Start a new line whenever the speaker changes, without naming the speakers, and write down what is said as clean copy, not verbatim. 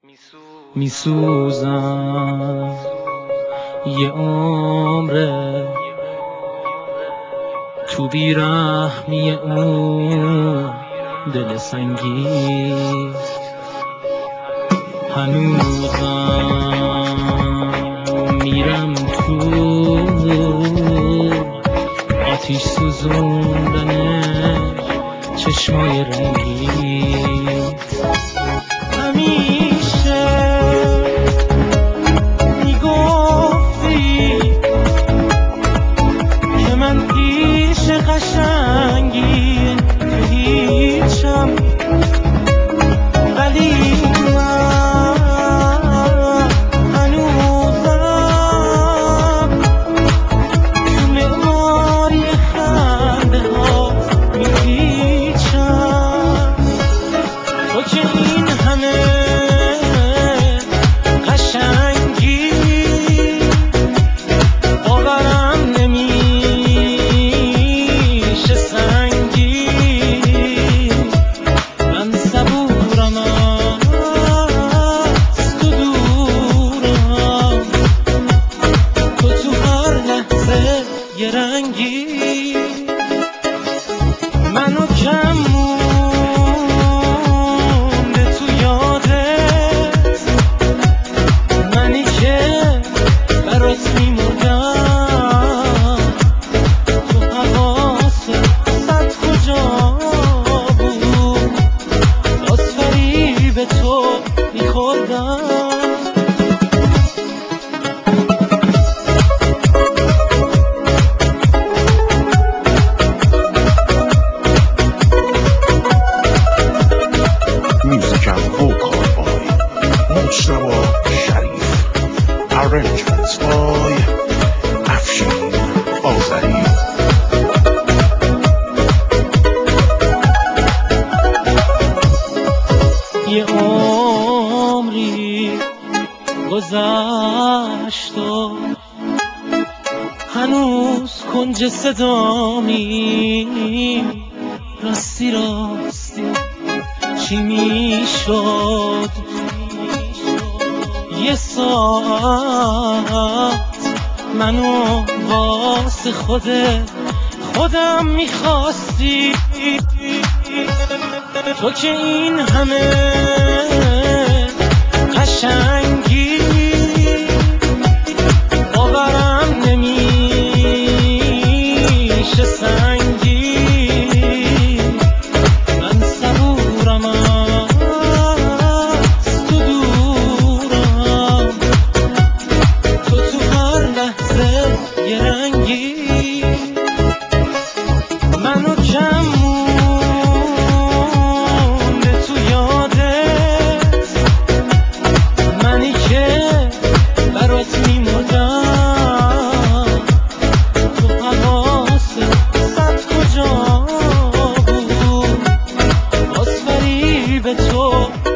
میسوزم یه عمره تو بیرحمی اون دل سنگی. هنوزم میرم تو آتیش سوزوندن چشمای رنگی. همیشه میگفتی که من پیش قشنگی تو هیچم، ولی من هنوزم تو معماری خنده ها میپیچم. تو که این همه قشنگی باورم نمیشه سنگی. من صبورم از تو دورم، تو تو هر لحظه یه رنگی. منو کم مونده تو یادت، منی که برات میمردم. تو حواست صد کجا بود، باز فریب تو میخوردم.
Music and vocal by Mujtaba Sharif. Arrangements by Afshin Azari.
یه عمری گذشت و هنوز کنج صدامی. راستی راستی چی میشد یه ساعت منو واسه خودم میخواستی؟ تو که این همه قشنگی باورم نمیشه سنگی. من صبورم از تو دورم، تو تو هر لحظه یه رنگی. منو کم مونده تو یادت، منی که برات میمردم. تو حواست صد کجا بود، باز فریب تو